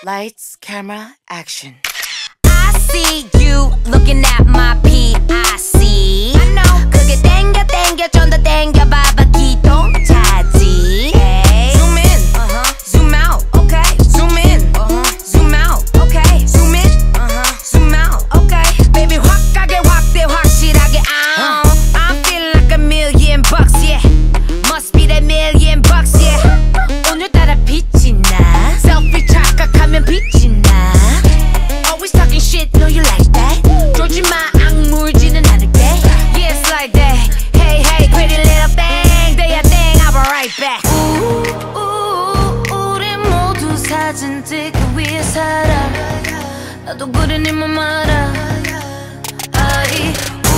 Lights, camera, action. I see you looking at my PIC. I know. 그게 땡겨 좀 더 땡겨봐봐 기동차지. Hey. Zoom in, zoom out, okay. Zoom in, zoom out, okay. Zoom in, zoom out, okay. Baby 확 가게 확대 확실하게. I'm feeling like $1,000,000, yeah. Must be that $1,000,000, yeah. 오늘따라 빛이 나. Selfie 착각하면 빛이 나. Always talking shit, know you like that. 쫄지 마, 악물지는 않을게. Yeah, it's like that. Hey, hey, pretty little thing. Do your thing, I'll be right back. 우리 모두 사진 찍기 위해 살아. 나도 그래 네 맘 알아. 아이,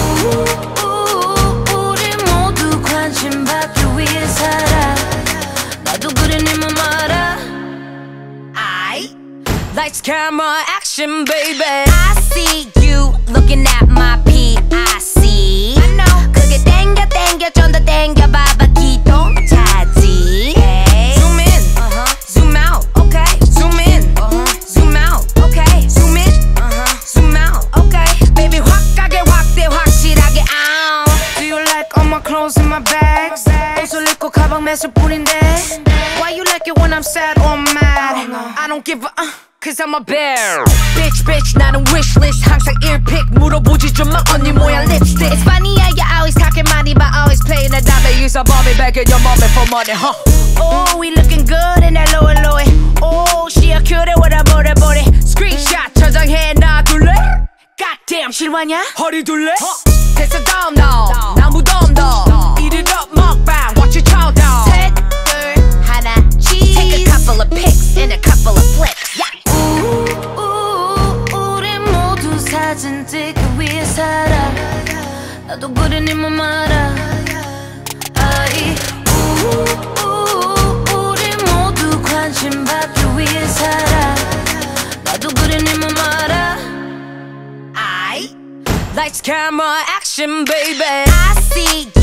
우리 모두 관심 받기 위해 살아. 나도 그래 네 맘 알아. Lights, camera, action, baby. I see you looking at my PIC. I know. 그게 땡겨 좀 더 땡겨봐봐 기동차지. Hey. Zoom in, zoom out, okay. Zoom in, zoom out, okay. Zoom in, zoom out, okay. Baby 확 가게 확대 확실하게. Do you like all my clothes in my bags? 옷을 입고 가방 매실 뿐인데. Why you like it when I'm sad or mad? I don't give a Cause I'm a bear. Bitch, 나는 wishlist. 항상 earpick 물어보지 좀 마 언니 모양 lipstick. It's funny how you always talking money but always playing the dummy. Use a bobby back in your mommy for money, huh? Oh, we looking good in that low. Oh, she a cutie with a booty. Screenshot 저장해 놔둘래? Goddamn 실화냐? 허리 둘래? 됐어 다음 나 무덤 Eat it up 먹방 watch it chow down. 셋, 둘, 하나, cheese. Take a couple of pics and a couple of flicks. Yeah. 우리 모두 사진 찍기 위해 살아. 나도 그래 네 맘 알아. 아이, 우리 모두 관심 받기 위해 살아. 나도 그래 네 맘 알아. Lights, camera, action, baby. I see